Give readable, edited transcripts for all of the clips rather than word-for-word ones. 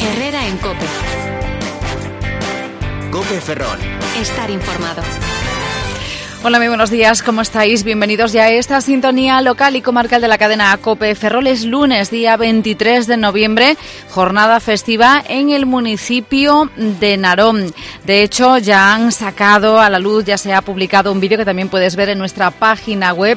Herrera en COPE. COPE Ferrol. Estar informado. Hola, muy buenos días, ¿cómo estáis? Bienvenidos ya a esta sintonía local y comarcal de la cadena COPE Ferrol. Es lunes, día 23 de noviembre, jornada festiva en el municipio de Narón. De hecho, ya han sacado a la luz, ya se ha publicado un vídeo que también puedes ver en nuestra página web,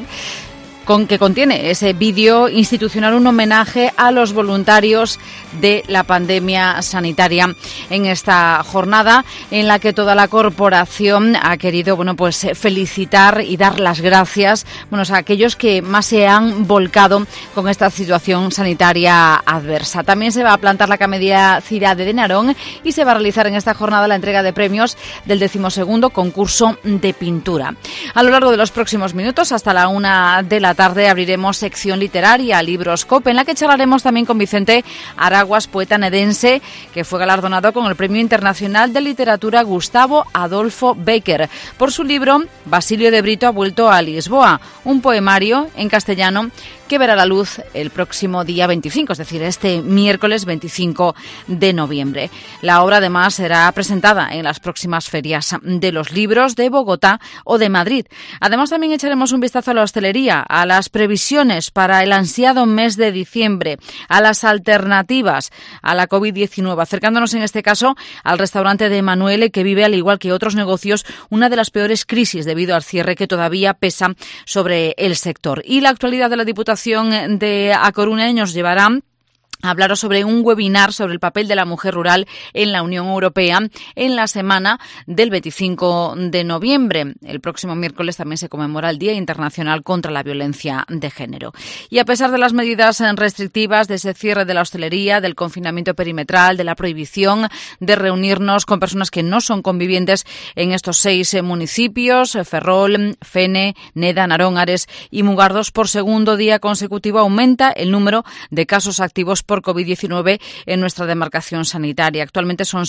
que contiene ese vídeo institucional, un homenaje a los voluntarios de la pandemia sanitaria en esta jornada en la que toda la corporación ha querido felicitar y dar las gracias a aquellos que más se han volcado con esta situación sanitaria adversa. También se va a plantar la camelia Cirade de Narón y se va a realizar en esta jornada la entrega de premios del 12º concurso de pintura. A lo largo de los próximos minutos, hasta la 1 de la tarde, abriremos sección literaria, Libros COPE, en la que charlaremos también con Vicente Araguas, poeta nedense, que fue galardonado con el Premio Internacional de Literatura Gustavo Adolfo Bécquer por su libro Basilio de Brito ha vuelto a Lisboa, un poemario en castellano que verá la luz el próximo día 25, es decir, este miércoles 25 de noviembre. La obra además será presentada en las próximas ferias de los libros de Bogotá o de Madrid. Además, también echaremos un vistazo a la hostelería, a las previsiones para el ansiado mes de diciembre, a las alternativas a la COVID-19, acercándonos en este caso al restaurante de Emanuele, que vive, al igual que otros negocios, una de las peores crisis debido al cierre que todavía pesa sobre el sector. Y la actualidad de la Diputación de A Coruña nos llevará a hablaros sobre un webinar sobre el papel de la mujer rural en la Unión Europea en la semana del 25 de noviembre. El próximo miércoles también se conmemora el Día Internacional contra la Violencia de Género. Y a pesar de las medidas restrictivas, de ese cierre de la hostelería, del confinamiento perimetral, de la prohibición de reunirnos con personas que no son convivientes en estos 6 municipios, Ferrol, Fene, Neda, Narón, Ares y Mugardos, por segundo día consecutivo aumenta el número de casos activos por COVID-19 en nuestra demarcación sanitaria. Actualmente son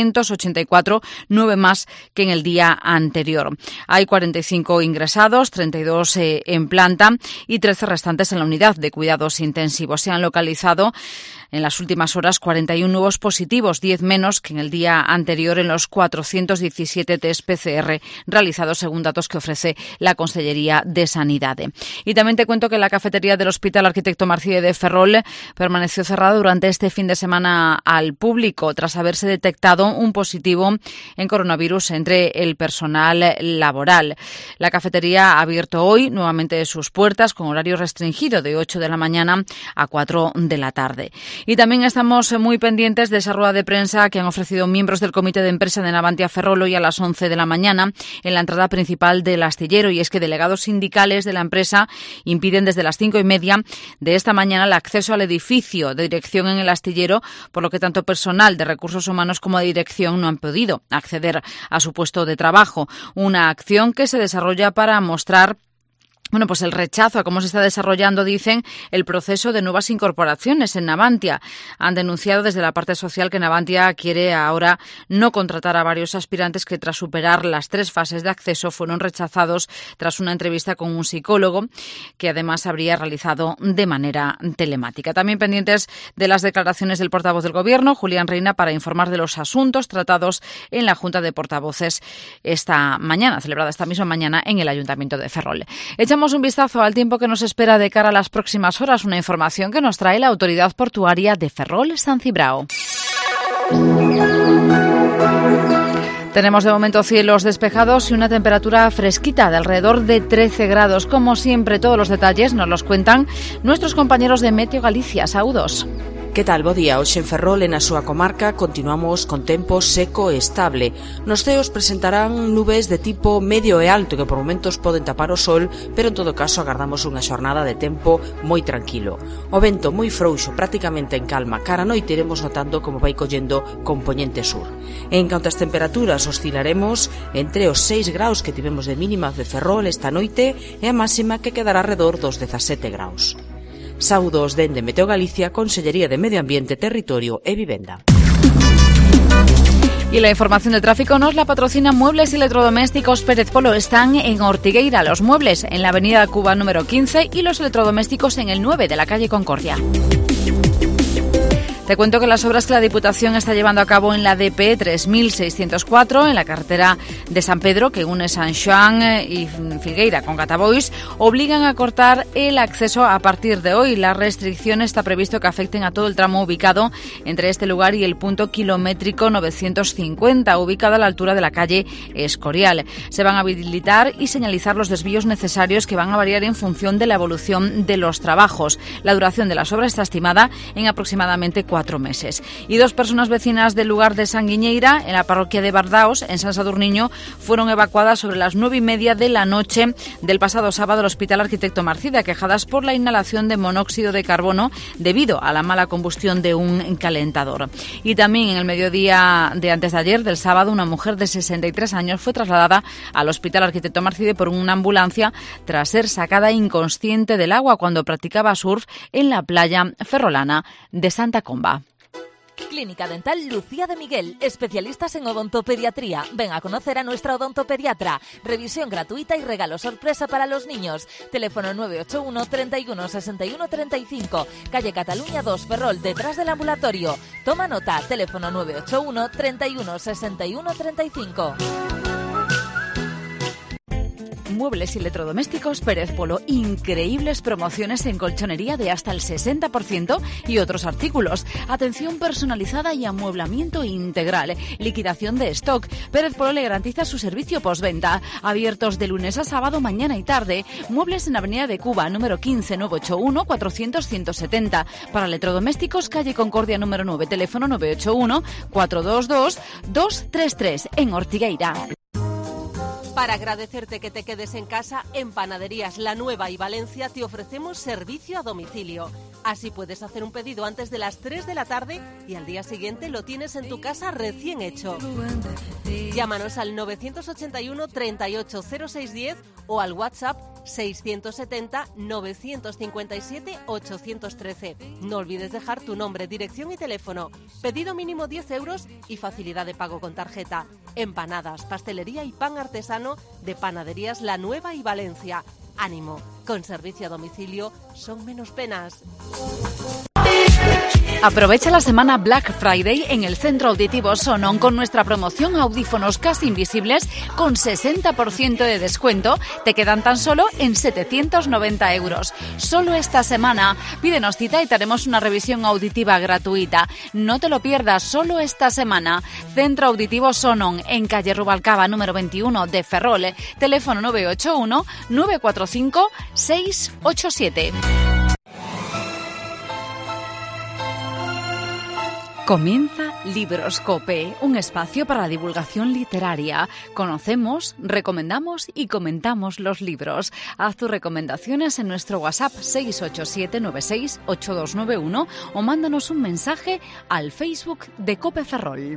684, 9 más que en el día anterior. Hay 45 ingresados, 32 en planta y 13 restantes en la unidad de cuidados intensivos. Se han localizado en las últimas horas 41 nuevos positivos, 10 menos que en el día anterior en los 417 test PCR realizados según datos que ofrece la Consellería de Sanidad. Y también te cuento que la cafetería del Hospital Arquitecto Marcille de Ferrol permaneció cerrada durante este fin de semana al público tras haberse detectado un positivo en coronavirus entre el personal laboral. La cafetería ha abierto hoy nuevamente sus puertas con horario restringido de 8 de la mañana a 4 de la tarde. Y también estamos muy pendientes de esa rueda de prensa que han ofrecido miembros del comité de empresa de Navantia Ferrol hoy a las 11 de la mañana en la entrada principal del astillero, y es que delegados sindicales de la empresa impiden desde las 5:30 de esta mañana el acceso al edificio de dirección en el astillero, por lo que tanto personal de recursos humanos como de dirección no han podido acceder a su puesto de trabajo. Una acción que se desarrolla para mostrar el rechazo a cómo se está desarrollando, dicen, el proceso de nuevas incorporaciones en Navantia. Han denunciado desde la parte social que Navantia quiere ahora no contratar a varios aspirantes que, tras superar las 3 fases de acceso, fueron rechazados tras una entrevista con un psicólogo que además habría realizado de manera telemática. También pendientes de las declaraciones del portavoz del Gobierno, Julián Reina, para informar de los asuntos tratados en la Junta de Portavoces esta mañana, celebrada esta misma mañana en el Ayuntamiento de Ferrol. Echamos un vistazo al tiempo que nos espera de cara a las próximas horas, una información que nos trae la Autoridad Portuaria de Ferrol San Cibrao. Tenemos de momento cielos despejados y una temperatura fresquita de alrededor de 13 grados. Como siempre, todos los detalles nos los cuentan nuestros compañeros de Meteo Galicia. Saúdos. Que tal? Bo día. Hoxe en Ferrol e na súa comarca continuamos con tempo seco e estable. Nos ceos presentarán nubes de tipo medio e alto que por momentos poden tapar o sol, pero en todo caso agardamos unha xornada de tempo moi tranquilo. O vento moi frouxo, prácticamente en calma. Cara a noite iremos notando como vai collendo compoñente sur. En canto ás temperaturas, oscilaremos entre os 6 graus que tivemos de mínima de Ferrol esta noite e a máxima que quedará alrededor dos 17 graus. Saúdos dende Meteo Galicia, Consellería de Medio Ambiente, Territorio e Vivenda. Y la información de tráfico nos la patrocina Muebles y Electrodomésticos Pérez Polo. Están en Ortigueira, los muebles en la avenida Cuba número 15 y los electrodomésticos en el 9 de la calle Concordia. Te cuento que las obras que la Diputación está llevando a cabo en la DP 3604, en la carretera de San Pedro, que une San Xoán y Filgueira con Catabois, obligan a cortar el acceso a partir de hoy. La restricción está previsto que afecten a todo el tramo ubicado entre este lugar y el punto kilométrico 950, ubicado a la altura de la calle Escorial. Se van a habilitar y señalizar los desvíos necesarios, que van a variar en función de la evolución de los trabajos. La duración de las obras está estimada en aproximadamente 4 meses. Y 2 personas vecinas del lugar de Sanguiñeira, en la parroquia de Bardaos, en San Sadurniño, fueron evacuadas sobre las 9:30 de la noche del pasado sábado al Hospital Arquitecto Marcida, quejadas por la inhalación de monóxido de carbono debido a la mala combustión de un calentador. Y también en el mediodía de antes de ayer, del sábado, una mujer de 63 años fue trasladada al Hospital Arquitecto Marcide por una ambulancia tras ser sacada inconsciente del agua cuando practicaba surf en la playa ferrolana de Santa Comba. Clínica Dental Lucía de Miguel, especialistas en odontopediatría. Ven a conocer a nuestra odontopediatra. Revisión gratuita y regalo sorpresa para los niños. Teléfono 981 31 61 35, calle Cataluña 2, Ferrol, detrás del ambulatorio. Toma nota, teléfono 981 31 61 35. Muebles y electrodomésticos Pérez Polo. Increíbles promociones en colchonería de hasta el 60% y otros artículos. Atención personalizada y amueblamiento integral. Liquidación de stock. Pérez Polo le garantiza su servicio postventa. Abiertos de lunes a sábado, mañana y tarde. Muebles en Avenida de Cuba, número 15, 981 400 170. Para electrodomésticos, calle Concordia número 9, teléfono 981 422 233 en Ortigueira. Para agradecerte que te quedes en casa, en Panaderías La Nueva y Valencia te ofrecemos servicio a domicilio. Así puedes hacer un pedido antes de las 3 de la tarde y al día siguiente lo tienes en tu casa recién hecho. Llámanos al 981 38 0610 o al WhatsApp 670 957 813. No olvides dejar tu nombre, dirección y teléfono. Pedido mínimo 10 euros y facilidad de pago con tarjeta. Empanadas, pastelería y pan artesano de Panaderías La Nueva y Valencia. Ánimo, con servicio a domicilio son menos penas. Aprovecha la semana Black Friday en el Centro Auditivo Sonon con nuestra promoción Audífonos Casi Invisibles con 60% de descuento. Te quedan tan solo en 790 euros. Solo esta semana. Pídenos cita y te haremos una revisión auditiva gratuita. No te lo pierdas, solo esta semana. Centro Auditivo Sonon en calle Rubalcaba número 21 de Ferrol. Teléfono 981 945 687. Comienza Libroscope, un espacio para la divulgación literaria. Conocemos, recomendamos y comentamos los libros. Haz tus recomendaciones en nuestro WhatsApp 687968291 o mándanos un mensaje al Facebook de Cope Ferrol.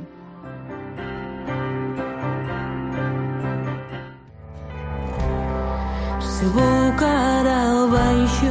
Se vou cara abaixo,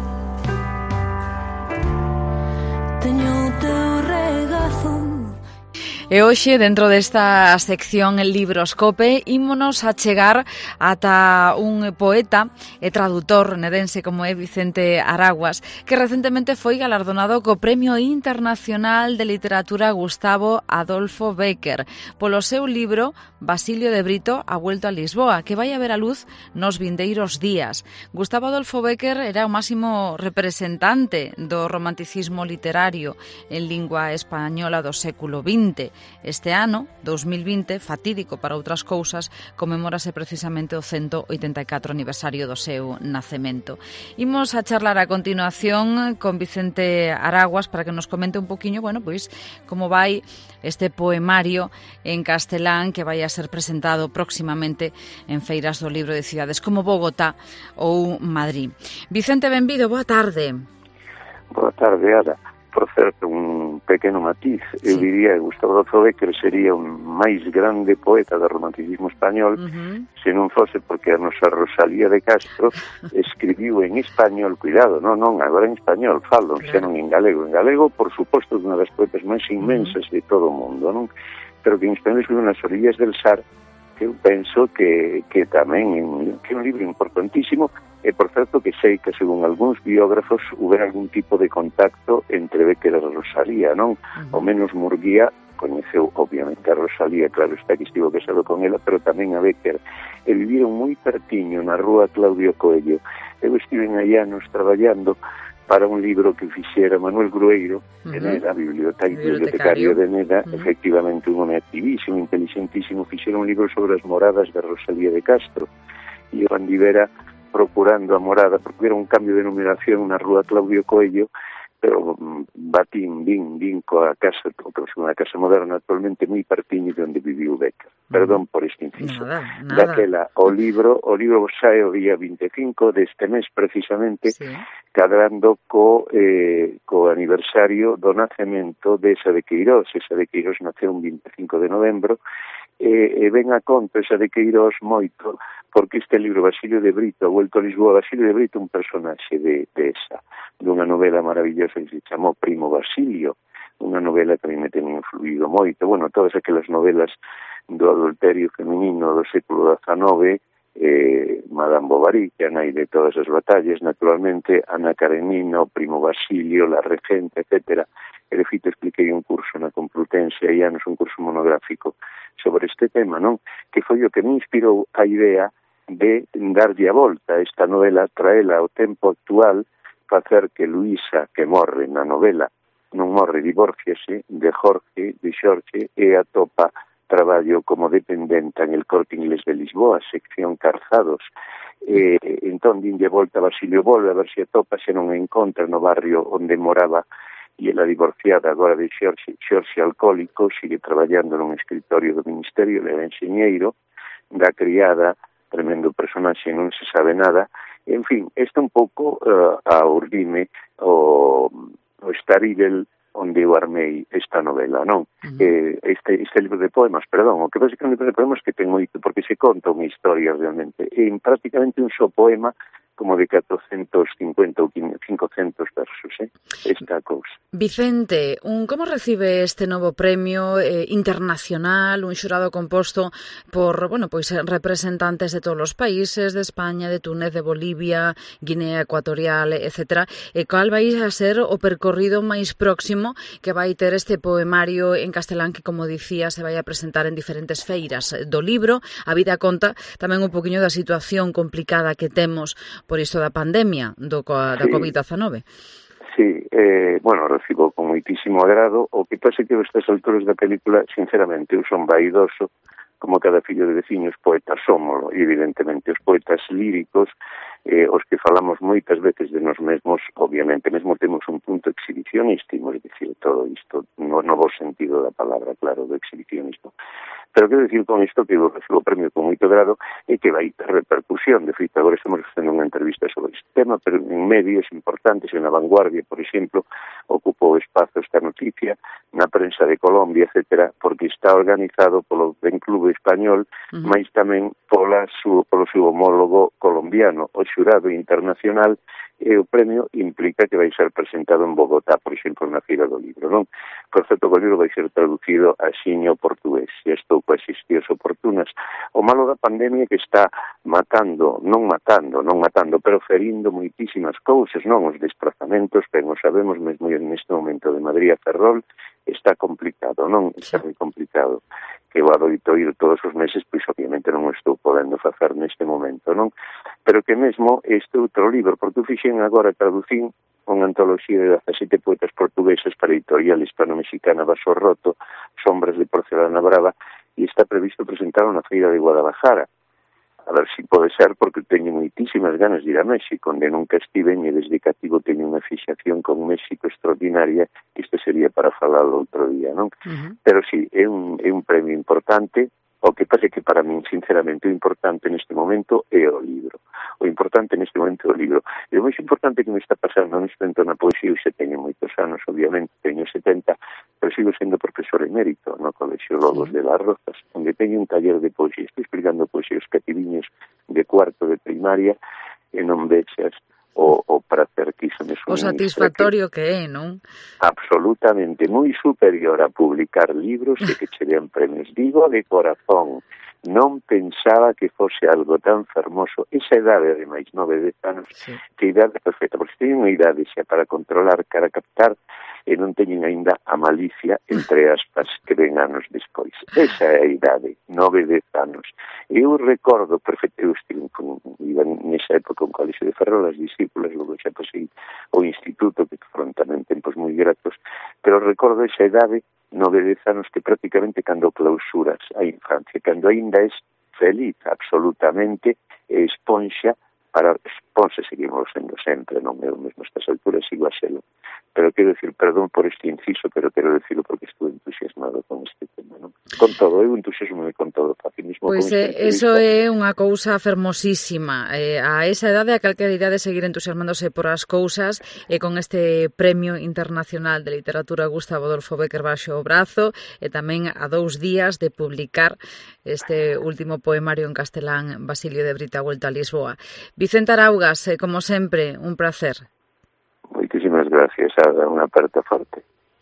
teño o teu regazo. E hoxe, dentro desta sección El Libroscope, ímonos a chegar ata un poeta e tradutor nedense como é Vicente Araguas, que recentemente foi galardonado co Premio Internacional de Literatura Gustavo Adolfo Bécquer polo seu libro Basilio de Brito, A Vuelto a Lisboa, que vai a ver a luz nos vindeiros días. Gustavo Adolfo Bécquer era o máximo representante do romanticismo literario en lingua española do século XX. Este ano, 2020, fatídico para outras cousas, comemórase precisamente o 184 aniversario do seu nacemento. Imos a charlar a continuación con Vicente Araguas para que nos comente un poquinho, bueno, pois, como vai este poemario en castelán que vai a ser presentado próximamente en feiras do libro de cidades como Bogotá ou Madrid. Vicente, benvido, boa tarde. Boa tarde, Ada. Por certo, un pequeno matiz, eu diría que Gustavo Adolfo Bécquer sería un máis grande poeta do romanticismo español se non fose porque a nosa Rosalía de Castro escribiu en español, cuidado, non, agora en español, falo, xa non en galego. En galego, por suposto, unha das poetas máis inmensas de todo o mundo, non? Pero que en español escribiu nas orillas del Sar, que eu penso que tamén que é un libro importantísimo E, por certo, que sei que, según algúns biógrafos, houbera algún tipo de contacto entre Bécquer e Rosalía, non? Ao menos Murguía coñeceu, obviamente, a Rosalía, claro está que estivo casado con ela, pero tamén a Bécquer, e viviron moi pertiño na rúa Claudio Coello. Eu estiven aí anos traballando para un libro que fixera Manuel Grueiro, de Neda, bibliotecario de Neda, efectivamente un home activísimo, inteligentísimo, fixera un libro sobre as moradas de Rosalía de Castro, e o andivera procurando a morada, porque era un cambio de numeración na rúa Claudio Coello, pero batín, vin coa casa, unha casa moderna actualmente moi partiño de onde viviu Bécquer. Perdón por este inciso. Nada. Daquela, o libro sae o día 25 deste mes, precisamente, cadrando co aniversario do nacemento de Esa de Queirós. Esa de Queirós naceu un 25 de novembro, e ven a conto Esa de Queirós moito, porque este libro, Basilio de Brito, Vuelto a Lisboa, Basilio de Brito, un personaxe de esa, dunha novela maravillosa que se chamou Primo Basilio, unha novela que a mí me ten influído moito. Bueno, todas aquelas novelas do adulterio feminino do século XIX, Madame Bovary, que a nai de todas as batallas, naturalmente, Ana Karenina, o Primo Basilio, La Regente, etc. E de feito expliquei un curso na Complutense hai anos, un curso monográfico sobre este tema, non? Que foi o que me inspirou a idea de darlle a volta a esta novela, traela ao tempo actual, facer que Luísa, que morre na novela, non morre, divórciase de Xorge, e atopa traballo como dependenta en el Corte Inglés de Lisboa, sección Carzados. Entón, dinlle volta a Basilio, volve a ver se atopa, se non a encontra no barrio onde moraba, e ela divorciada agora de Xorge alcohólico, sigue traballando nun escritorio do Ministerio, le era enxeñeiro, da criada, tremendo personaxe, non se sabe nada. En fin, este un pouco a urdime o estarível onde eu armei esta novela, non? Este libro de poemas, perdón, o que pasa que un libro de poemas que ten moito, porque se conta unha historia realmente, en prácticamente un só poema, como de 450 ou 500 versos, esta cousa. Vicente, como recibe este novo premio internacional, un xurado composto por, representantes de todos os países, de España, de Túnez, de Bolivia, Guinea Ecuatorial, etc. E cal vai a ser o percorrido máis próximo que vai ter este poemario en castelán que, como dicía, se vai a presentar en diferentes feiras do libro? A vida conta tamén un poquinho da situación complicada que temos por isto da pandemia da COVID-19. Sí, recibo con moitísimo agrado. O que pasa é que a estas alturas da película, sinceramente, eu son vaidoso, como cada fillo de veciños, poetas somos, e evidentemente os poetas líricos, os que falamos moitas veces de nos mesmos, obviamente, mesmo temos un punto exhibicionístico, é dicir, todo isto, no bo sentido da palabra, claro, do exhibicionismo. Pero quero dicir con isto que eu recibo o premio con moito grado e que vai ter repercusión. De feito, agora estamos facendo unha entrevista sobre este tema, pero en medios importantes, en La Vanguardia, por exemplo, ocupou espazo esta noticia, na prensa de Colombia, etc., porque está organizado polo Ben Club Español, mais tamén polo seu homólogo colombiano, o xurado internacional, e o premio implica que vai ser presentado en Bogotá, por exemplo, na Feira do Libro, non? Por certo, o libro vai ser traducido a xiño portugués, e estou coas xistias oportunas. O malo da pandemia que está non matando, pero ferindo moitísimas cousas, non? Os desplazamentos, ben o sabemos, mesmo neste momento de Madrid a Ferrol, está complicado, non? Está moi complicado. Que eu adoito ir todos os meses, pois obviamente non o estou podendo facer neste momento, non? Pero que mesmo este outro libro, porque eu fixen agora, traducín unha antoloxía de 17 poetas portugueses para a editorial hispano-mexicana Vaso Roto, Sombras de Porcelana Brava, e está previsto presentar na Feira de Guadalajara. A ver se pode ser, porque teño moitísimas ganas de ir a México, onde nunca estiven, e desde cativo teño unha fixación con México extraordinaria, que isto sería para falarlo outro día, non? Pero sí, é un premio importante. O que pasa é que para min, sinceramente, o importante neste momento é o libro. O importante neste momento é o libro. E o máis importante que me está pasando neste momento na poesía, eu xa teño moitos anos, obviamente, teño 70, pero sigo sendo profesor emérito no Colexio Logos de Las Rozas, onde teño un taller de poesía. Estou explicando poesía aos cativiños de cuarto de primaria, e non vexas o prazer que Fíxome o satisfactorio que é, non? Absolutamente, moi superior a publicar libros e que che den premios. Digo de corazón, non pensaba que fose algo tan fermoso. Esa idade, ademais, 9-10 anos, sí. Que idade perfecta, porque teñen unha idade xa para controlar, para captar, e non teñen aínda a malicia, entre aspas, que ven anos despois. Esa é a idade, 9-10 anos. Eu recordo perfecto, eu estive iba nesa época un colexio de Ferrol, as discípulas, logo xa pasei o instituto, que foron tamén tempos moi gratos, pero recordo esa idade, 9-10 anos, que prácticamente cando clausuras a infancia, cando aínda es feliz absolutamente, e esponxa, para response seguimos sendo sempre, non é o mesmo estas alturas, sigo a xelo. Pero quero decir, perdón por este inciso, pero quero decirlo porque estuve entusiasmado con este tema, non? Con todo, eu entusiasmo con todo, facilismo. Pois eso é unha cousa fermosísima. A esa idade, a calquera idade, seguir entusiasmándose por as cousas, e con este Premio Internacional de Literatura Gustavo Adolfo Bécquer baixo o brazo, e tamén a 2 días de publicar este último poemario en castelán, Basilio de Brita, Vuelta a Lisboa. Vicente Araugas, como sempre, un placer. Moitísimas gracias, Ada, unha aperta forte.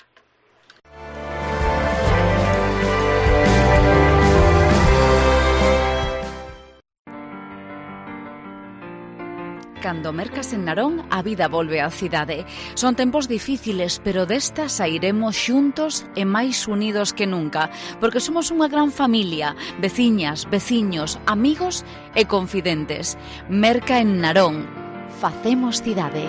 Cando mercas en Narón, a vida volve á cidade. Son tempos difíciles, pero desta sairemos xuntos e máis unidos que nunca, porque somos unha gran familia, veciñas, veciños, amigos e confidentes. Merca en Narón. Facemos cidade.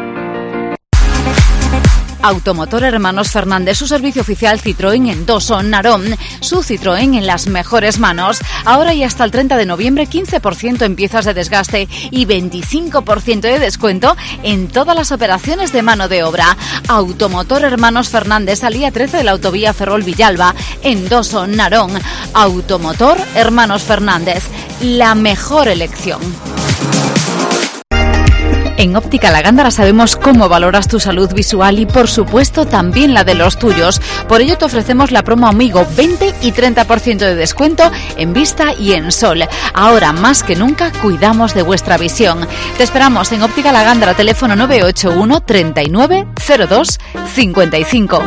Automotor Hermanos Fernández, su servicio oficial Citroën en Doso, Narón. Su Citroën en las mejores manos. Ahora y hasta el 30 de noviembre, 15% en piezas de desgaste y 25% de descuento en todas las operaciones de mano de obra. Automotor Hermanos Fernández, salida 13 de la autovía Ferrol-Villalba, en Doso, Narón. Automotor Hermanos Fernández, la mejor elección. En Óptica La Gándara sabemos cómo valoras tu salud visual y, por supuesto, también la de los tuyos. Por ello te ofrecemos la promo Amigo, 20 y 30% de descuento en vista y en sol. Ahora, más que nunca, cuidamos de vuestra visión. Te esperamos en Óptica La Gándara, teléfono 981 39 02 55.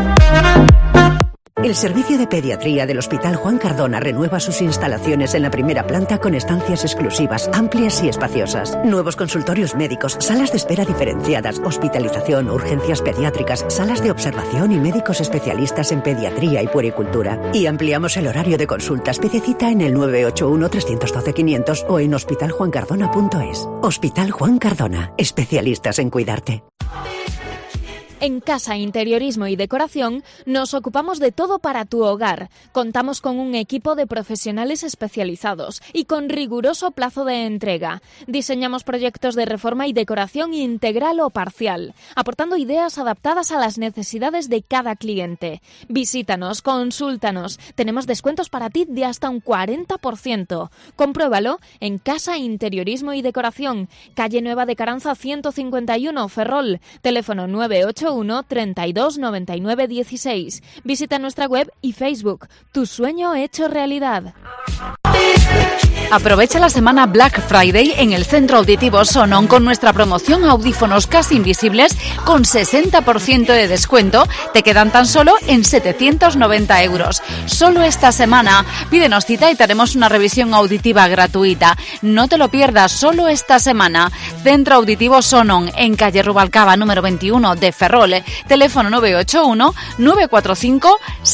El servicio de pediatría del Hospital Juan Cardona renueva sus instalaciones en la primera planta con estancias exclusivas, amplias y espaciosas. Nuevos consultorios médicos, salas de espera diferenciadas, hospitalización, urgencias pediátricas, salas de observación y médicos especialistas en pediatría y puericultura. Y ampliamos el horario de consultas. Pide cita en el 981 312 500 o en hospitaljuancardona.es. Hospital Juan Cardona, especialistas en cuidarte. En Casa Interiorismo y Decoración nos ocupamos de todo para tu hogar. Contamos con un equipo de profesionales especializados y con riguroso plazo de entrega. Diseñamos proyectos de reforma y decoración integral o parcial, aportando ideas adaptadas a las necesidades de cada cliente. Visítanos, consúltanos. Tenemos descuentos para ti de hasta un 40%. Compruébalo en Casa Interiorismo y Decoración, calle Nueva de Caranza 151, Ferrol, teléfono 981 32 99 16. Visita nuestra web y Facebook. Tu sueño hecho realidad. Aprovecha la semana Black Friday en el Centro Auditivo Sonon con nuestra promoción Audífonos casi invisibles con 60% de descuento. Te quedan tan solo en 790 euros. Solo esta semana. Pídenos cita y te haremos una revisión auditiva gratuita. No te lo pierdas, solo esta semana. Centro Auditivo Sonon en calle Rubalcaba número 21 de Ferrol. Teléfono 981 945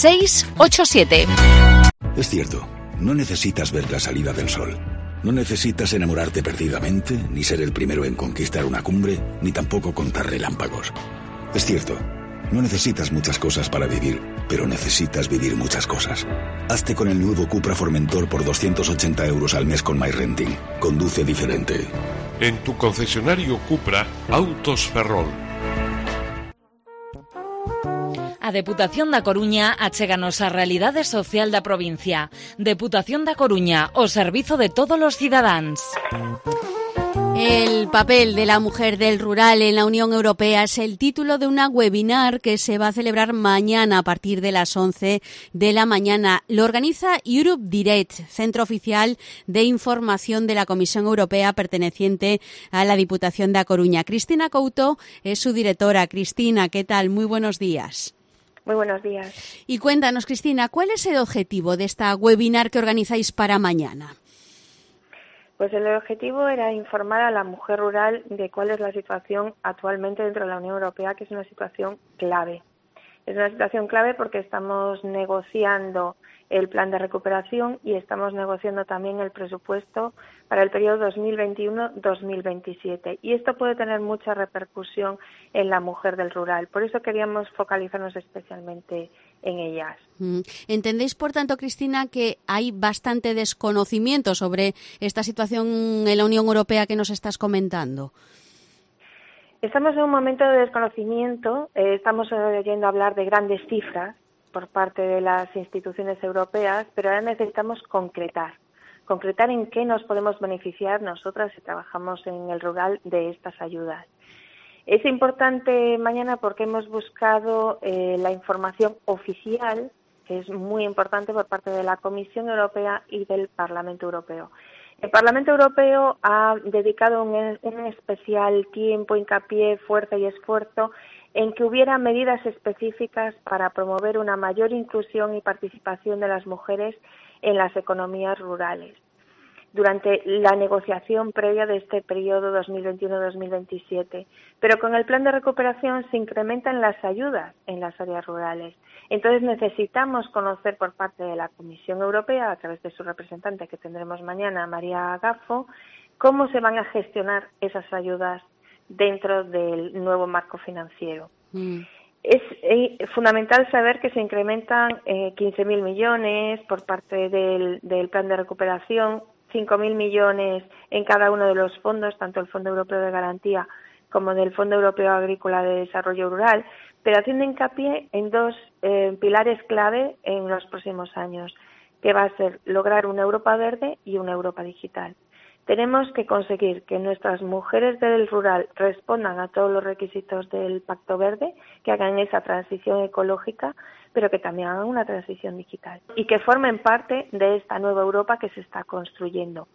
687. Es cierto. No necesitas ver la salida del sol. No necesitas enamorarte perdidamente, ni ser el primero en conquistar una cumbre, ni tampoco contar relámpagos. Es cierto, no necesitas muchas cosas para vivir, pero necesitas vivir muchas cosas. Hazte con el nuevo Cupra Formentor por 280 euros al mes con MyRenting. Conduce diferente. En tu concesionario Cupra, Autos Ferrol. A Deputación da Coruña achéganos a realidade social da provincia. Deputación da Coruña, o servizo de todos os cidadáns. El papel de la mujer del rural en la Unión Europea es el título de una webinar que se va a celebrar mañana a partir de las 11 de la mañana. Lo organiza Europe Direct, centro oficial de información de la Comisión Europea perteneciente a la Diputación de A Coruña. Cristina Couto es su directora. Cristina, ¿qué tal? Muy buenos días. Muy buenos días. Y cuéntanos, Cristina, ¿cuál es el objetivo de esta webinar que organizáis para mañana? Pues el objetivo era informar a la mujer rural de cuál es la situación actualmente dentro de la Unión Europea, que es una situación clave. Es una situación clave porque estamos negociando el plan de recuperación y estamos negociando también el presupuesto para el periodo 2021-2027. Y esto puede tener mucha repercusión en la mujer del rural. Por eso queríamos focalizarnos especialmente en ellas. ¿Entendéis, por tanto, Cristina, que hay bastante desconocimiento sobre esta situación en la Unión Europea que nos estás comentando? Estamos en un momento de desconocimiento. Estamos oyendo hablar de grandes cifras por parte de las instituciones europeas, pero ahora necesitamos concretar en qué nos podemos beneficiar nosotras si trabajamos en el rural de estas ayudas. Es importante mañana porque hemos buscado la información oficial, que es muy importante por parte de la Comisión Europea y del Parlamento Europeo. El Parlamento Europeo ha dedicado un especial tiempo, hincapié, fuerza y esfuerzo en que hubiera medidas específicas para promover una mayor inclusión y participación de las mujeres en las economías rurales durante la negociación previa de este periodo 2021-2027. Pero con el plan de recuperación se incrementan las ayudas en las áreas rurales. Entonces necesitamos conocer por parte de la Comisión Europea, a través de su representante que tendremos mañana, María Gaffo, cómo se van a gestionar esas ayudas dentro del nuevo marco financiero. Es fundamental saber que se incrementan 15.000 millones por parte del plan de recuperación, 5.000 millones en cada uno de los fondos, tanto el Fondo Europeo de Garantía como del Fondo Europeo Agrícola de Desarrollo Rural, pero haciendo hincapié en dos pilares clave en los próximos años, que va a ser lograr una Europa verde y una Europa digital. Tenemos que conseguir que nuestras mujeres del rural respondan a todos los requisitos del Pacto Verde, que hagan esa transición ecológica, pero que también hagan una transición digital y que formen parte de esta nueva Europa que se está construyendo.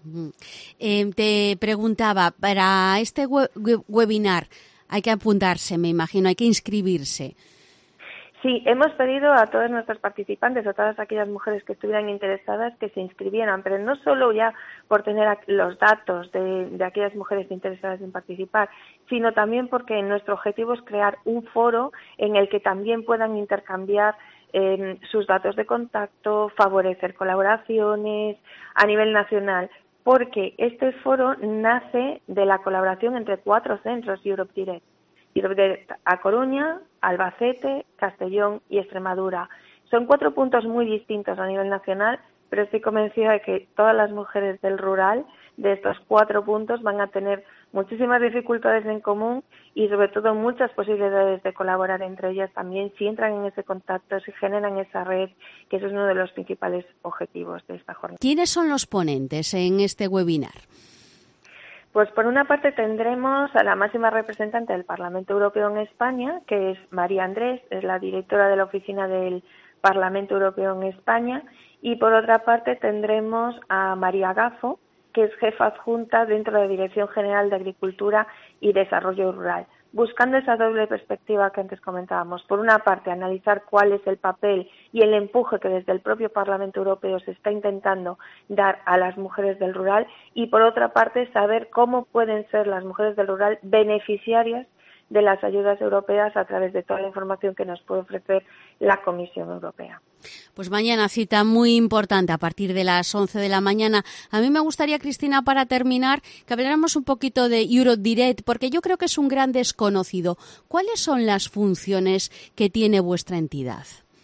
Te preguntaba, para este webinar hay que apuntarse, me imagino, hay que inscribirse. Sí, hemos pedido a todos nuestros participantes, a todas aquellas mujeres que estuvieran interesadas, que se inscribieran, pero no solo ya por tener los datos de aquellas mujeres interesadas en participar, sino también porque nuestro objetivo es crear un foro en el que también puedan intercambiar sus datos de contacto, favorecer colaboraciones a nivel nacional, porque este foro nace de la colaboración entre 4 centros Europe Direct. A Coruña, Albacete, Castellón y Extremadura. Son 4 puntos muy distintos a nivel nacional, pero estoy convencida de que todas las mujeres del rural de estos 4 puntos van a tener muchísimas dificultades en común y sobre todo muchas posibilidades de colaborar entre ellas también si entran en ese contacto, si generan esa red, que eso es uno de los principales objetivos de esta jornada. ¿Quiénes son los ponentes en este webinar? Pues por una parte tendremos a la máxima representante del Parlamento Europeo en España, que es María Andrés, es la directora de la oficina del Parlamento Europeo en España, y por otra parte tendremos a María Gaffo, que es jefa adjunta dentro de la Dirección General de Agricultura y Desarrollo Rural, buscando esa doble perspectiva que antes comentábamos. Por una parte, analizar cuál es el papel y el empuje que desde el propio Parlamento Europeo se está intentando dar a las mujeres del rural y, por otra parte, saber cómo pueden ser las mujeres del rural beneficiarias de las ayudas europeas a través de toda la información que nos puede ofrecer la Comisión Europea. Pues mañana cita muy importante a partir de las 11 de la mañana. A mí me gustaría, Cristina, para terminar, que habláramos un poquito de Europe Direct, porque yo creo que es un gran desconocido. ¿Cuáles son las funciones que tiene vuestra entidad?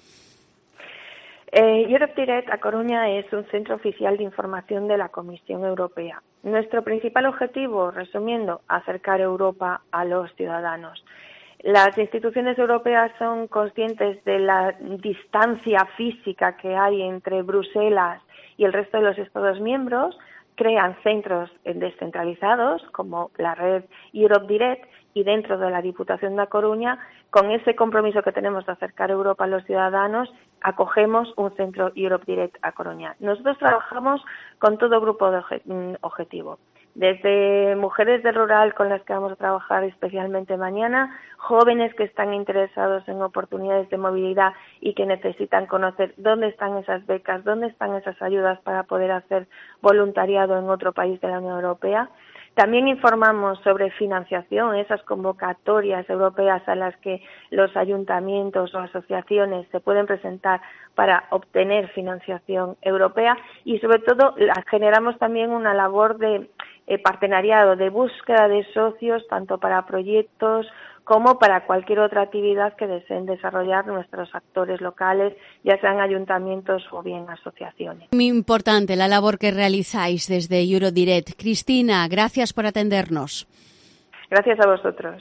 Europe Direct A Coruña es un centro oficial de información de la Comisión Europea. Nuestro principal objetivo, resumiendo, acercar Europa a los ciudadanos. Las instituciones europeas son conscientes de la distancia física que hay entre Bruselas y el resto de los Estados miembros, crean centros descentralizados como la red Europe Direct, y dentro de la Diputación da Coruña, con ese compromiso que tenemos de acercar Europa a los ciudadanos, acogemos un centro Europe Direct a Coruña. Nosotros trabajamos con todo grupo de objetivo, desde mujeres del rural con las que vamos a trabajar especialmente mañana, jóvenes que están interesados en oportunidades de movilidad y que necesitan conocer dónde están esas becas, dónde están esas ayudas para poder hacer voluntariado en otro país de la Unión Europea. También informamos sobre financiación, esas convocatorias europeas a las que los ayuntamientos o asociaciones se pueden presentar para obtener financiación europea, y sobre todo generamos también una labor de partenariado, de búsqueda de socios, tanto para proyectos como para cualquier otra actividad que deseen desarrollar nuestros actores locales, ya sean ayuntamientos o bien asociaciones. Muy importante la labor que realizáis desde Eurodirect. Cristina, gracias por atendernos. Gracias a vosotros.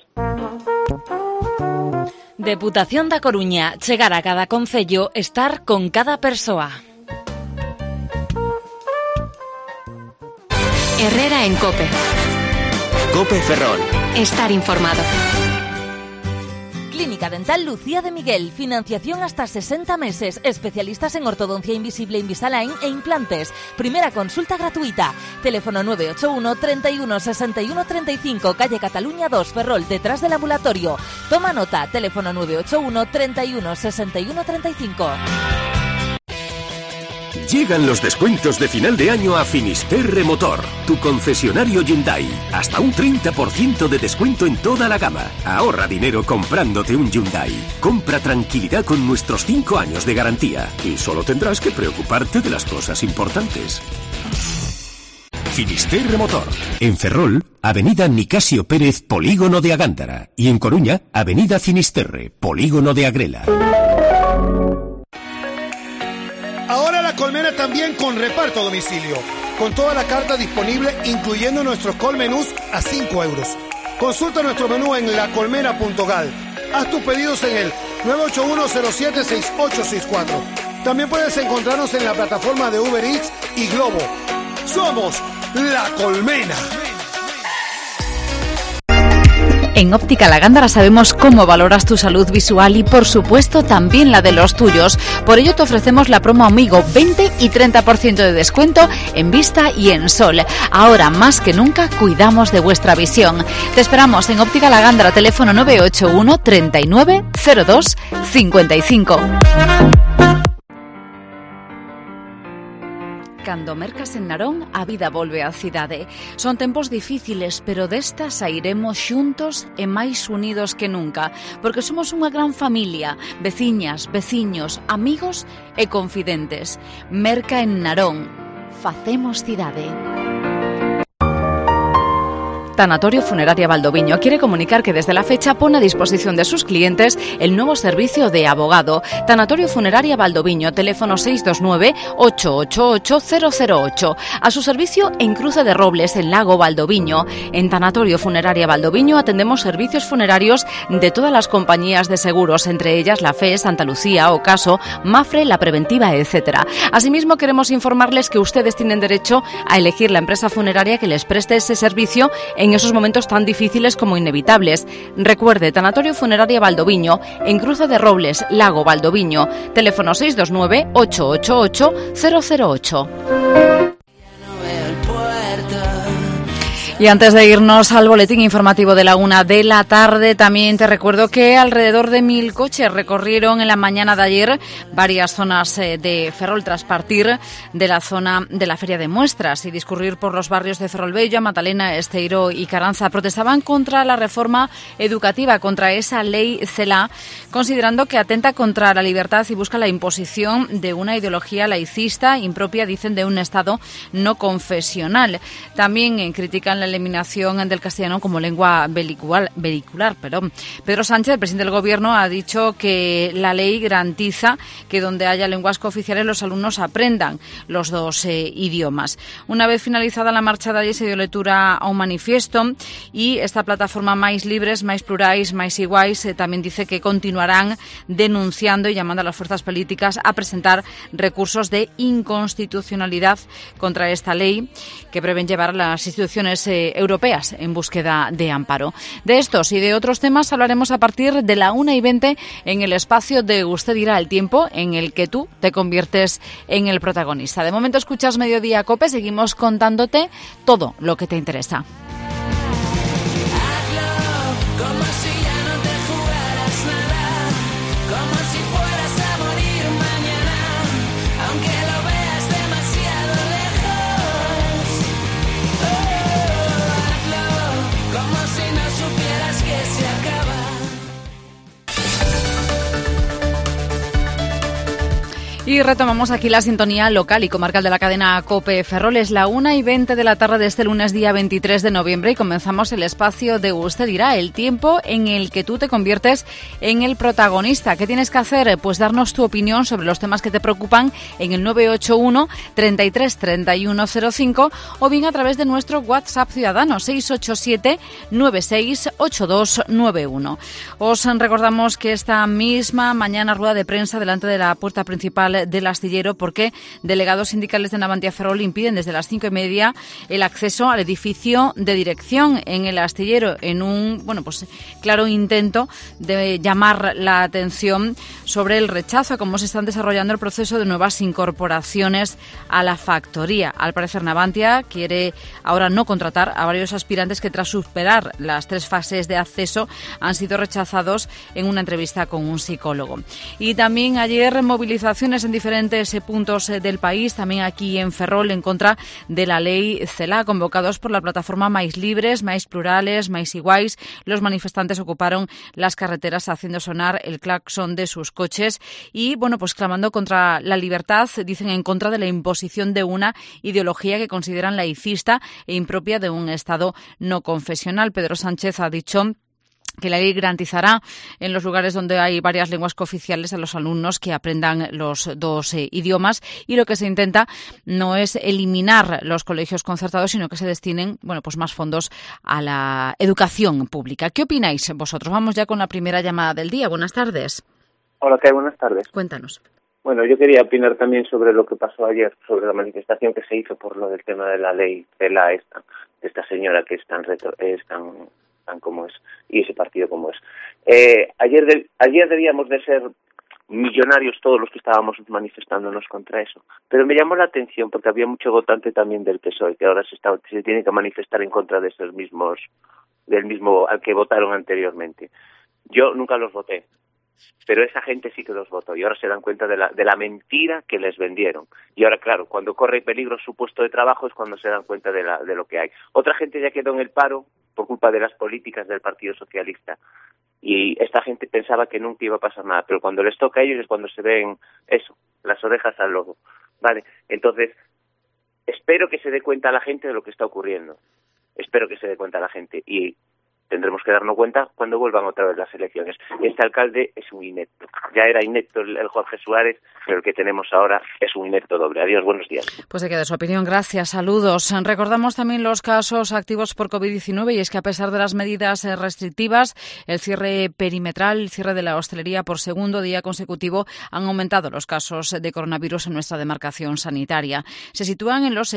Deputación da Coruña, chegar a cada concello, estar con cada persoa. Herrera en COPE. COPE Ferrol. Estar informado. Clínica Dental Lucía de Miguel. Financiación hasta 60 meses. Especialistas en ortodoncia invisible, Invisalign e implantes. Primera consulta gratuita. Teléfono 981 31 61 35, calle Cataluña 2, Ferrol, detrás del ambulatorio. Toma nota. Teléfono 981 31 61 35. Llegan los descuentos de final de año a Finisterre Motor, tu concesionario Hyundai. Hasta un 30% de descuento en toda la gama. Ahorra dinero comprándote un Hyundai. Compra tranquilidad con nuestros 5 años de garantía. Y solo tendrás que preocuparte de las cosas importantes. Finisterre Motor. En Ferrol, Avenida Nicasio Pérez, Polígono de Agándara. Y en Coruña, Avenida Finisterre, Polígono de Agrela. Ahora La Colmena también con reparto a domicilio, con toda la carta disponible, incluyendo nuestros col menús a 5 euros. Consulta nuestro menú en lacolmena.gal. Haz tus pedidos en el 981076864. También puedes encontrarnos en la plataforma de Uber Eats y Globo. Somos La Colmena. En Óptica La Gándara sabemos cómo valoras tu salud visual y, por supuesto, también la de los tuyos. Por ello te ofrecemos la promo Amigo, 20 y 30% de descuento en vista y en sol. Ahora, más que nunca, cuidamos de vuestra visión. Te esperamos en Óptica La Gándara, teléfono 981 39 02 55. Cando mercas en Narón, a vida volve á cidade. Son tempos difíciles, pero destas sairemos xuntos e máis unidos que nunca, porque somos unha gran familia, veciñas, veciños, amigos e confidentes. Merca en Narón. Facemos cidade. Tanatorio Funeraria Valdoviño quiere comunicar que desde la fecha pone a disposición de sus clientes el nuevo servicio de abogado. Tanatorio Funeraria Valdoviño, teléfono 629-888-008. A su servicio en Cruce de Robles, en Lago Valdoviño. En Tanatorio Funeraria Valdoviño atendemos servicios funerarios de todas las compañías de seguros, entre ellas la FE, Santa Lucía, Ocaso, Mafre, La Preventiva, etc. Asimismo, queremos informarles que ustedes tienen derecho a elegir la empresa funeraria que les preste ese servicio en esos momentos tan difíciles como inevitables. Recuerde, Tanatorio Funeraria Valdoviño, en Cruce de Robles, Lago Valdoviño, teléfono 629-888-008. Y antes de irnos al boletín informativo de la 1 de la tarde, también te recuerdo que alrededor de 1000 coches recorrieron en la mañana de ayer varias zonas de Ferrol tras partir de la zona de la Feria de Muestras y discurrir por los barrios de Ferrolbella, Matalena, Esteiro y Caranza. Protestaban contra la reforma educativa, contra esa ley CELA, considerando que atenta contra la libertad y busca la imposición de una ideología laicista impropia, dicen, de un Estado no confesional. También critican la la eliminación del castellano como lengua vehicular. Pedro Sánchez, el presidente del Gobierno, ha dicho que la ley garantiza que donde haya lenguas cooficiales los alumnos aprendan los dos idiomas. Una vez finalizada la marcha de ayer se dio lectura a un manifiesto y esta plataforma Máis Libres, Máis Plurais, Máis Iguais también dice que continuarán denunciando y llamando a las fuerzas políticas a presentar recursos de inconstitucionalidad contra esta ley que prevén llevar a las instituciones europeas en búsqueda de amparo. De estos y de otros temas hablaremos a partir de la 1:20 en el espacio de Usted dirá, el tiempo en el que tú te conviertes en el protagonista. De momento escuchas Mediodía Cope, seguimos contándote todo lo que te interesa. Y retomamos aquí la sintonía local y comarcal de la cadena COPE Ferrol. Es la 1:20 de la tarde de este lunes, día 23 de noviembre, y comenzamos el espacio de Usted dirá, el tiempo en el que tú te conviertes en el protagonista. ¿Qué tienes que hacer? Pues darnos tu opinión sobre los temas que te preocupan en el 981 33 31 05 o bien a través de nuestro WhatsApp ciudadano 687 96 8291. Os recordamos que esta misma mañana rueda de prensa delante de la puerta principal del astillero porque delegados sindicales de Navantia Ferrol impiden desde las 5:30 el acceso al edificio de dirección en el astillero en un claro intento de llamar la atención sobre el rechazo a cómo se están desarrollando el proceso de nuevas incorporaciones a la factoría. Al parecer Navantia quiere ahora no contratar a varios aspirantes que tras superar las 3 fases de acceso han sido rechazados en una entrevista con un psicólogo. Y también ayer movilizaciones en diferentes puntos del país, también aquí en Ferrol, en contra de la ley CELA, convocados por la plataforma Máis Libres, Máis Plurales, Máis Iguais. Los manifestantes ocuparon las carreteras haciendo sonar el claxon de sus coches y, clamando contra la libertad, dicen en contra de la imposición de una ideología que consideran laicista e impropia de un Estado no confesional. Pedro Sánchez ha dicho que la ley garantizará en los lugares donde hay varias lenguas cooficiales a los alumnos que aprendan los dos idiomas, y lo que se intenta no es eliminar los colegios concertados, sino que se destinen más fondos a la educación pública. ¿Qué opináis vosotros? Vamos ya con la primera llamada del día. Buenas tardes. Hola, ¿qué hay? Buenas tardes. Cuéntanos. Bueno, yo quería opinar también sobre lo que pasó ayer, sobre la manifestación que se hizo por lo del tema de la ley de esta señora que es tan como es, y ese partido como es. Ayer debíamos de ser millonarios todos los que estábamos manifestándonos contra eso, pero me llamó la atención porque había mucho votante también del PSOE que ahora se tiene que manifestar en contra de esos mismos, del mismo al que votaron anteriormente. Yo nunca los voté, pero esa gente sí que los votó y ahora se dan cuenta de la mentira que les vendieron. Y ahora, claro, cuando corre peligro su puesto de trabajo es cuando se dan cuenta de lo que hay. Otra gente ya quedó en el paro por culpa de las políticas del Partido Socialista. Y esta gente pensaba que nunca iba a pasar nada, pero cuando les toca a ellos es cuando se ven las orejas al lobo. Vale, entonces, espero que se dé cuenta la gente de lo que está ocurriendo. Espero que se dé cuenta la gente y tendremos que darnos cuenta cuando vuelvan otra vez las elecciones. Este alcalde es un inepto. Ya era inepto el Jorge Suárez, pero el que tenemos ahora es un inepto doble. Adiós, buenos días. Pues se queda su opinión. Gracias, saludos. Recordamos también los casos activos por COVID-19 y es que a pesar de las medidas restrictivas, el cierre perimetral, el cierre de la hostelería por segundo día consecutivo han aumentado los casos de coronavirus en nuestra demarcación sanitaria. Se sitúan en los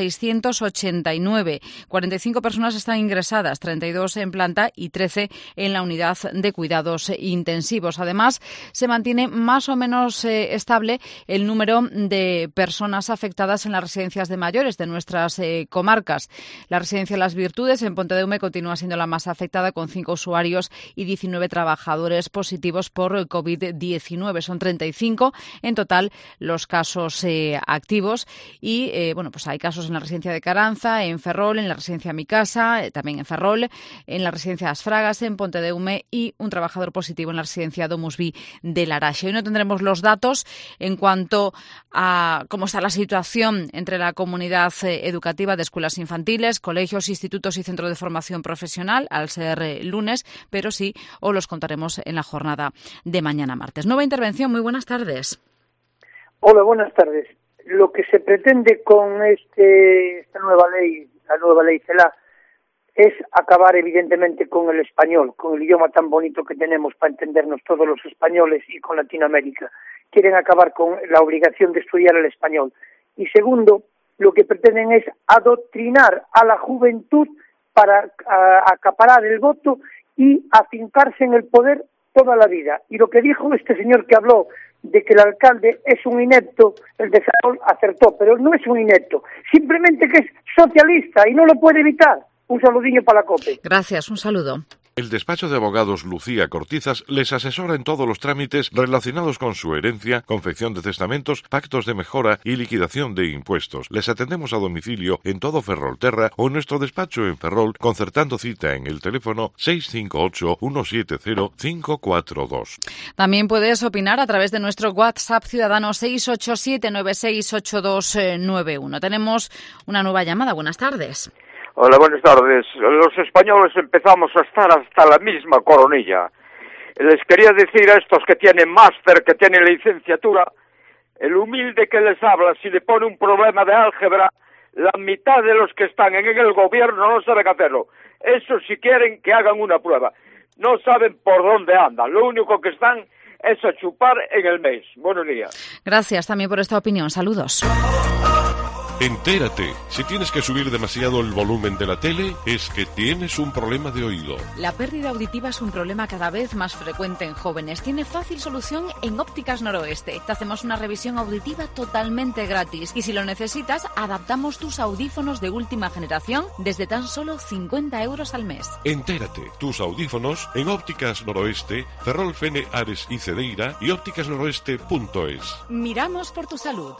689. 45 personas están ingresadas, 32 en planta y 13 en la unidad de cuidados intensivos. Además, se mantiene más o menos estable el número de personas afectadas en las residencias de mayores de nuestras comarcas. La residencia Las Virtudes en Pontedeume continúa siendo la más afectada, con 5 usuarios y 19 trabajadores positivos por COVID-19. Son 35 en total los casos activos y hay casos en la residencia de Caranza, en Ferrol, en la residencia Mi Casa, también en Ferrol, en la residencia Risas Fragas en Pontedeume y un trabajador positivo en la residencia Domus Vi de Laraxe. Hoy no tendremos los datos en cuanto a cómo está la situación entre la comunidad educativa de escuelas infantiles, colegios, institutos y centros de formación profesional, al ser lunes, pero sí os los contaremos en la jornada de mañana martes. Nueva intervención, muy buenas tardes. Hola, buenas tardes. Lo que se pretende con esta nueva ley, la nueva ley CELA, es acabar evidentemente con el español, con el idioma tan bonito que tenemos para entendernos todos los españoles y con Latinoamérica. Quieren acabar con la obligación de estudiar el español. Y segundo, lo que pretenden es adoctrinar a la juventud para acaparar el voto y afincarse en el poder toda la vida. Y lo que dijo este señor que habló de que el alcalde es un inepto, el de Ferrol acertó, pero no es un inepto, simplemente que es socialista y no lo puede evitar. Un saludinho para la COPE. Gracias, un saludo. El despacho de abogados Lucía Cortizas les asesora en todos los trámites relacionados con su herencia, confección de testamentos, pactos de mejora y liquidación de impuestos. Les atendemos a domicilio en todo Ferrolterra o en nuestro despacho en Ferrol, concertando cita en el teléfono 658-170-542. También puedes opinar a través de nuestro WhatsApp ciudadano 687968291. Tenemos una nueva llamada. Buenas tardes. Hola, buenas tardes. Los españoles empezamos a estar hasta la misma coronilla. Les quería decir a estos que tienen máster, que tienen licenciatura, el humilde que les habla, si le pone un problema de álgebra, la mitad de los que están en el gobierno no saben hacerlo. Eso si quieren que hagan una prueba. No saben por dónde andan. Lo único que están es a chupar en el mes. Buenos días. Gracias también por esta opinión. Saludos. Entérate, si tienes que subir demasiado el volumen de la tele, es que tienes un problema de oído. La pérdida auditiva es un problema cada vez más frecuente en jóvenes. Tiene fácil solución en Ópticas Noroeste. Te hacemos una revisión auditiva totalmente gratis. Y si lo necesitas, adaptamos tus audífonos de última generación desde tan solo 50 euros al mes. Entérate, tus audífonos en Ópticas Noroeste, Ferrol, Fene, Ares y Cedeira y ópticasnoroeste.es. Miramos por tu salud.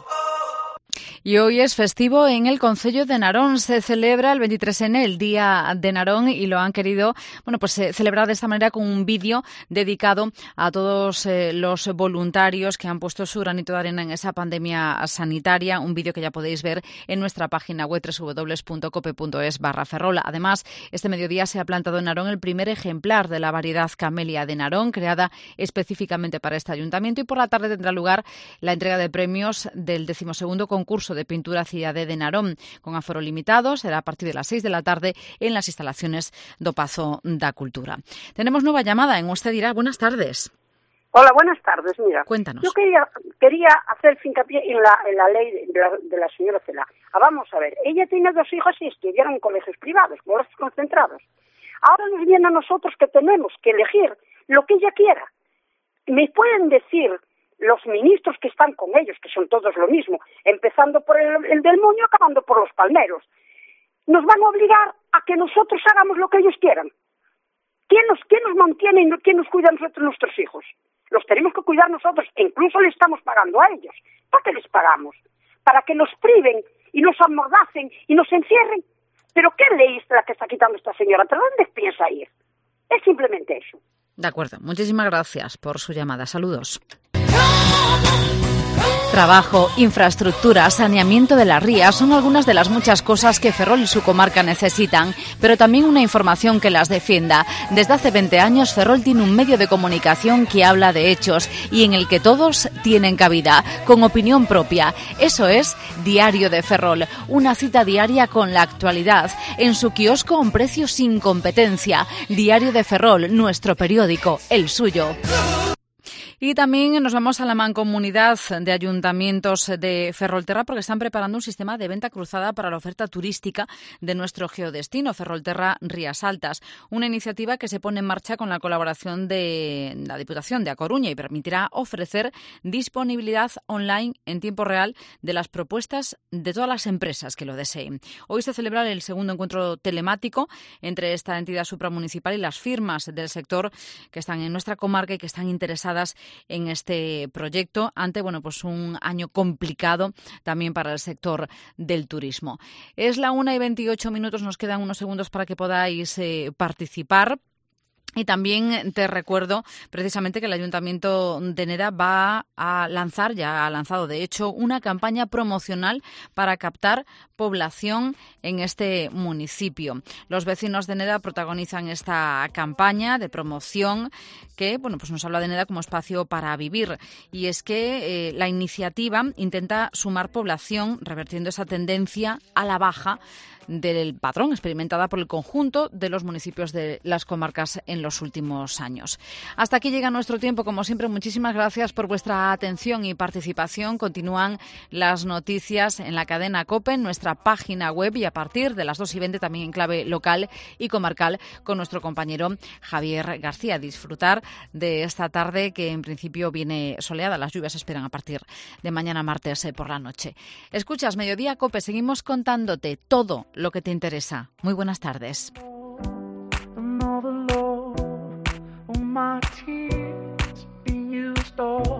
Y hoy es festivo en el concello de Narón. Se celebra el 23N, el Día de Narón, y lo han querido celebrar de esta manera con un vídeo dedicado a todos los voluntarios que han puesto su granito de arena en esa pandemia sanitaria. Un vídeo que ya podéis ver en nuestra página web www.cope.es/Ferrol. Además, este mediodía se ha plantado en Narón el primer ejemplar de la variedad Camellia de Narón, creada específicamente para este ayuntamiento, y por la tarde tendrá lugar la entrega de premios del 12º concurso de pintura Cidade de Narón, con aforo limitado. Será a partir de las 6 de la tarde en las instalaciones do Pazo da Cultura. Tenemos nueva llamada en Usted Dirá. Buenas tardes. Hola, buenas tardes. Mira, cuéntanos. Yo quería hacer hincapié en la ley de la señora Cela. Vamos a ver, ella tiene 2 hijos y estudiaron en colegios privados, colegios concentrados. Ahora nos viene a nosotros que tenemos que elegir lo que ella quiera. ¿Me pueden decir los ministros que están con ellos, que son todos lo mismo, empezando por el del Moño, acabando por los Palmeros? Nos van a obligar a que nosotros hagamos lo que ellos quieran. ¿Quién nos mantiene y quién nos cuida a nosotros, nuestros hijos? Los tenemos que cuidar nosotros, e incluso le estamos pagando a ellos. ¿Para qué les pagamos? ¿Para que nos priven y nos amordacen y nos encierren? ¿Pero qué ley es la que está quitando esta señora? ¿Pero dónde piensa ir? Es simplemente eso. De acuerdo. Muchísimas gracias por su llamada. Saludos. Trabajo, infraestructura, saneamiento de las rías son algunas de las muchas cosas que Ferrol y su comarca necesitan, pero también una información que las defienda. Desde hace 20 años Ferrol tiene un medio de comunicación que habla de hechos y en el que todos tienen cabida, con opinión propia. Eso es Diario de Ferrol, una cita diaria con la actualidad, en su kiosco a un precio sin competencia. Diario de Ferrol, nuestro periódico, el suyo. Y también nos vamos a la Mancomunidad de Ayuntamientos de Ferrolterra porque están preparando un sistema de venta cruzada para la oferta turística de nuestro geodestino, Ferrolterra Rías Altas. Una iniciativa que se pone en marcha con la colaboración de la Diputación de A Coruña y permitirá ofrecer disponibilidad online en tiempo real de las propuestas de todas las empresas que lo deseen. Hoy se celebra el segundo encuentro telemático entre esta entidad supramunicipal y las firmas del sector que están en nuestra comarca y que están interesadas en este proyecto ante un año complicado también para el sector del turismo. Es la 1:28, nos quedan unos segundos para que podáis participar. Y también te recuerdo precisamente que el Ayuntamiento de Neda va a lanzar, ya ha lanzado de hecho, una campaña promocional para captar población en este municipio. Los vecinos de Neda protagonizan esta campaña de promoción que, bueno, pues nos habla de Neda como espacio para vivir. Y es que la iniciativa intenta sumar población, revertiendo esa tendencia a la baja del padrón experimentada por el conjunto de los municipios de las comarcas en los últimos años. Hasta aquí llega nuestro tiempo. Como siempre, muchísimas gracias por vuestra atención y participación. Continúan las noticias en la cadena COPE, en nuestra página web, y a partir de las 2:20 también en clave local y comarcal con nuestro compañero Javier García. Disfrutar de esta tarde que en principio viene soleada. Las lluvias se esperan a partir de mañana martes por la noche. Escuchas Mediodía COPE. Seguimos contándote todo lo que te interesa. Muy buenas tardes. My tears being used all